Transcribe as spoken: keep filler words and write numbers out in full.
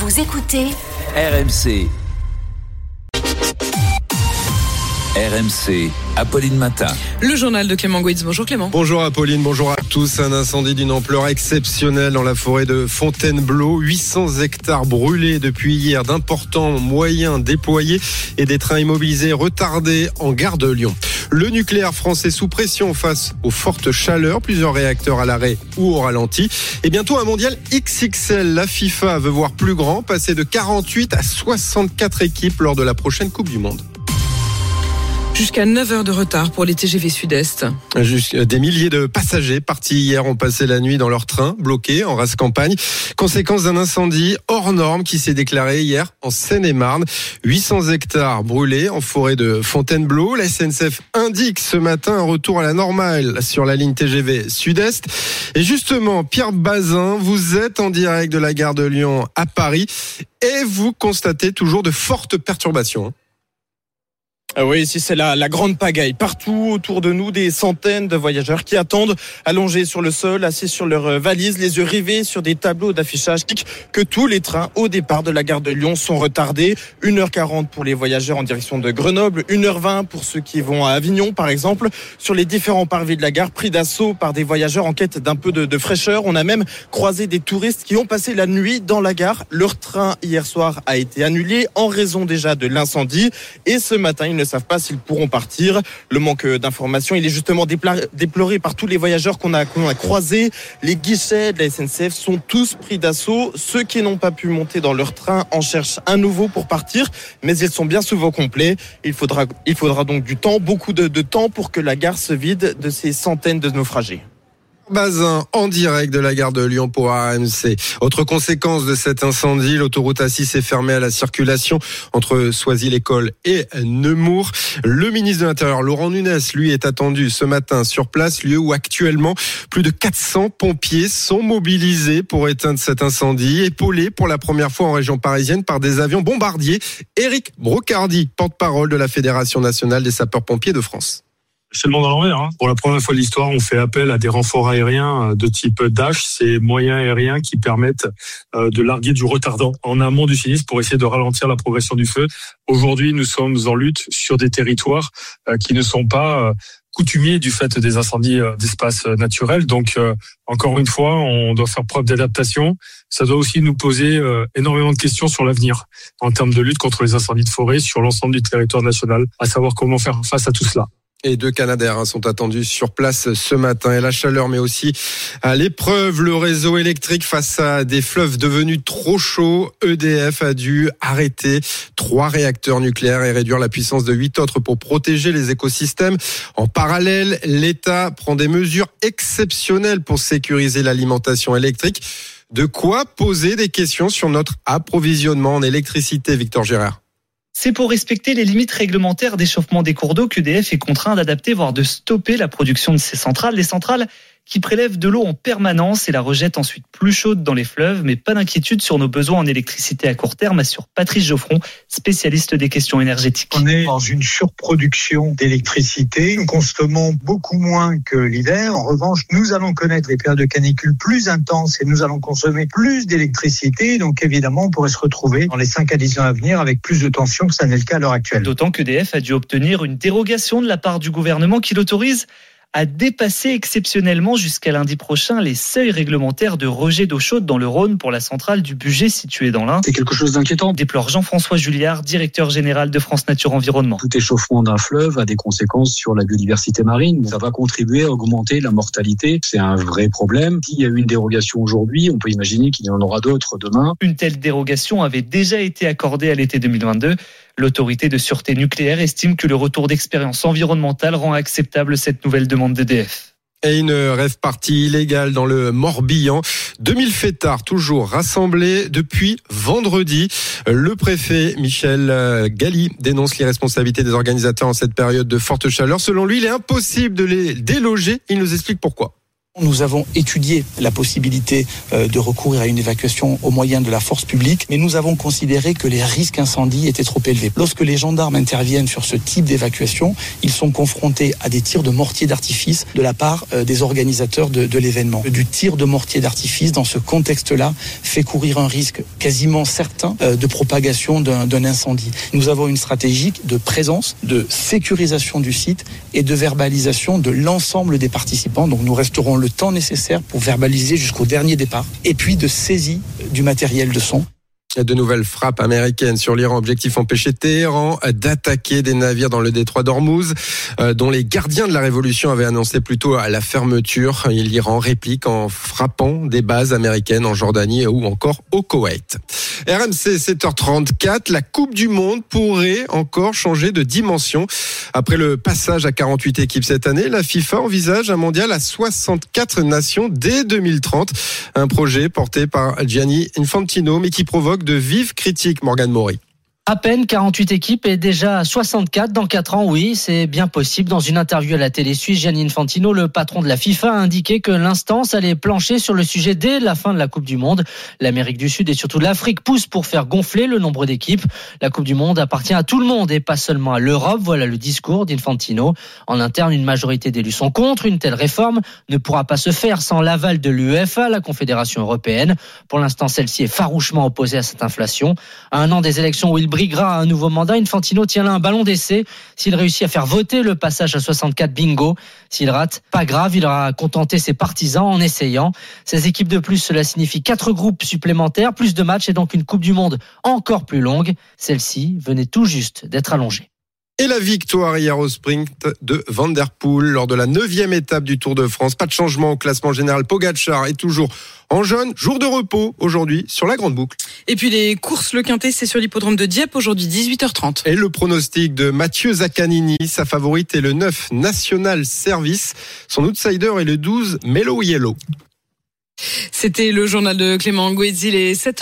Vous écoutez R M C. R M C, Apolline Matin. Le journal de Clément Gouitz. Bonjour Clément. Bonjour Apolline, bonjour à tous. Un incendie d'une ampleur exceptionnelle dans la forêt de Fontainebleau. huit cents hectares brûlés depuis hier, d'importants moyens déployés et des trains immobilisés retardés en gare de Lyon. Le nucléaire français sous pression face aux fortes chaleurs, plusieurs réacteurs à l'arrêt ou au ralenti. Et bientôt un mondial X X L. La FIFA veut voir plus grand, passer de quarante-huit à soixante-quatre équipes lors de la prochaine Coupe du Monde. Jusqu'à neuf heures de retard pour les T G V Sud-Est. Des milliers de passagers partis hier ont passé la nuit dans leur train, bloqués en race campagne. Conséquence d'un incendie hors norme qui s'est déclaré hier en Seine-et-Marne. huit cents hectares brûlés en forêt de Fontainebleau. La S N C F indique ce matin un retour à la normale sur la ligne T G V Sud-Est. Et justement, Pierre Bazin, vous êtes en direct de la gare de Lyon à Paris et vous constatez toujours de fortes perturbations. Oui, ici c'est la, la grande pagaille. Partout autour de nous, des centaines de voyageurs qui attendent, allongés sur le sol, assis sur leurs valises, les yeux rivés sur des tableaux d'affichage que tous les trains au départ de la gare de Lyon sont retardés. une heure quarante pour les voyageurs en direction de Grenoble, une heure vingt pour ceux qui vont à Avignon par exemple. Sur les différents parvis de la gare, pris d'assaut par des voyageurs en quête d'un peu de, de fraîcheur. On a même croisé des touristes qui ont passé la nuit dans la gare. Leur train hier soir a été annulé en raison déjà de l'incendie. Et ce matin, ils ne savent pas s'ils pourront partir. Le manque d'informations, il est justement déploré par tous les voyageurs qu'on a, qu'on a croisés. Les guichets de la S N C F sont tous pris d'assaut. Ceux qui n'ont pas pu monter dans leur train en cherchent un nouveau pour partir, mais ils sont bien souvent complets. Il faudra, il faudra donc du temps, beaucoup de, de temps pour que la gare se vide de ces centaines de naufragés. Bazin en direct de la gare de Lyon pour R M C. Autre conséquence de cet incendie, l'autoroute A six est fermée à la circulation entre Soisy-l'École et Nemours. Le ministre de l'Intérieur, Laurent Nunez, lui, est attendu ce matin sur place, lieu où actuellement plus de quatre cents pompiers sont mobilisés pour éteindre cet incendie, épaulés pour la première fois en région parisienne par des avions bombardiers. Éric Brocardi, porte-parole de la Fédération nationale des sapeurs-pompiers de France. C'est le monde à l'envers. Hein. Pour la première fois de l'histoire, on fait appel à des renforts aériens de type Dash, ces moyens aériens qui permettent de larguer du retardant en amont du sinistre pour essayer de ralentir la progression du feu. Aujourd'hui, nous sommes en lutte sur des territoires qui ne sont pas coutumiers du fait des incendies d'espaces naturels. Donc, encore une fois, on doit faire preuve d'adaptation. Ça doit aussi nous poser énormément de questions sur l'avenir en termes de lutte contre les incendies de forêt sur l'ensemble du territoire national, à savoir comment faire face à tout cela. Et deux Canadair sont attendus sur place ce matin. Et la chaleur, mais aussi à l'épreuve, le réseau électrique face à des fleuves devenus trop chauds. E D F a dû arrêter trois réacteurs nucléaires et réduire la puissance de huit autres pour protéger les écosystèmes. En parallèle, l'État prend des mesures exceptionnelles pour sécuriser l'alimentation électrique. De quoi poser des questions sur notre approvisionnement en électricité, Victor Gérard. C'est pour respecter les limites réglementaires d'échauffement des cours d'eau qu'E D F est contraint d'adapter, voire de stopper la production de ces centrales. Les centrales qui prélèvent de l'eau en permanence et la rejettent ensuite plus chaude dans les fleuves. Mais pas d'inquiétude sur nos besoins en électricité à court terme, assure Patrice Geoffron, spécialiste des questions énergétiques. On est dans une surproduction d'électricité. Nous consommons beaucoup moins que l'hiver. En revanche, nous allons connaître des périodes de canicule plus intenses et nous allons consommer plus d'électricité. Donc évidemment, on pourrait se retrouver dans les cinq à dix ans à venir avec plus de tensions que ça n'est le cas à l'heure actuelle. D'autant qu'E D F a dû obtenir une dérogation de la part du gouvernement qui l'autorise à dépasser exceptionnellement jusqu'à lundi prochain les seuils réglementaires de rejet d'eau chaude dans le Rhône pour la centrale du Bugey située dans l'Ain. C'est quelque chose d'inquiétant, déplore Jean-François Julliard, directeur général de France Nature Environnement. Tout échauffement d'un fleuve a des conséquences sur la biodiversité marine. Ça va contribuer à augmenter la mortalité. C'est un vrai problème. S'il y a eu une dérogation aujourd'hui, on peut imaginer qu'il y en aura d'autres demain. Une telle dérogation avait déjà été accordée à l'été deux mille vingt-deux. L'autorité de sûreté nucléaire estime que le retour d'expérience environnementale rend acceptable cette nouvelle demande d'E D F. Et une rave-party illégale dans le Morbihan. deux mille fêtards toujours rassemblés depuis vendredi. Le préfet Michel Galli dénonce l'irresponsabilité des organisateurs en cette période de forte chaleur. Selon lui, il est impossible de les déloger. Il nous explique pourquoi. Nous avons étudié la possibilité de recourir à une évacuation au moyen de la force publique, mais nous avons considéré que les risques incendie étaient trop élevés. Lorsque les gendarmes interviennent sur ce type d'évacuation, ils sont confrontés à des tirs de mortier d'artifice de la part des organisateurs de, de l'événement. Du tir de mortier d'artifice, dans ce contexte-là, fait courir un risque quasiment certain de propagation d'un, d'un incendie. Nous avons une stratégie de présence, de sécurisation du site et de verbalisation de l'ensemble des participants. Donc nous resterons le le temps nécessaire pour verbaliser jusqu'au dernier départ, et puis de saisie du matériel de son. De nouvelles frappes américaines sur l'Iran. Objectif empêcher Téhéran d'attaquer des navires dans le détroit d'Ormuz, euh, dont les gardiens de la révolution avaient annoncé plutôt à la fermeture. L'Iran réplique en frappant des bases américaines en Jordanie ou encore au Koweït. R M C sept heures trente-quatre, la Coupe du Monde pourrait encore changer de dimension. Après le passage à quarante-huit équipes cette année, la FIFA envisage un mondial à soixante-quatre nations dès deux mille trente. Un projet porté par Gianni Infantino, mais qui provoque de vives critiques, Morgane Maury. À peine quarante-huit équipes et déjà soixante-quatre dans quatre ans, oui, c'est bien possible. Dans une interview à la télé suisse, Gianni Infantino, le patron de la FIFA, a indiqué que l'instance allait plancher sur le sujet dès la fin de la Coupe du Monde. L'Amérique du Sud et surtout l'Afrique poussent pour faire gonfler le nombre d'équipes. La Coupe du Monde appartient à tout le monde et pas seulement à l'Europe. Voilà le discours d'Infantino. En interne, une majorité d'élus sont contre. Une telle réforme ne pourra pas se faire sans l'aval de l'UEFA, la Confédération européenne. Pour l'instant, celle-ci est farouchement opposée à cette inflation. À un an des élections où il briguera un nouveau mandat, Infantino tient là un ballon d'essai. S'il réussit à faire voter le passage à soixante-quatre, bingo. S'il rate, pas grave, il aura contenté ses partisans en essayant. Ces équipes de plus, cela signifie quatre groupes supplémentaires, plus de matchs et donc une Coupe du Monde encore plus longue. Celle-ci venait tout juste d'être allongée. Et la victoire hier au sprint de Van der Poel lors de la neuvième étape du Tour de France. Pas de changement au classement général. Pogačar est toujours en jaune. Jour de repos aujourd'hui sur la Grande Boucle. Et puis les courses, le Quintet, c'est sur l'hippodrome de Dieppe aujourd'hui, dix-huit heures trente. Et le pronostic de Mathieu Zaccanini. Sa favorite est le neuf National Service. Son outsider est le douze Mellow Yellow. C'était le journal de Clément Gouetzi, les sept heures.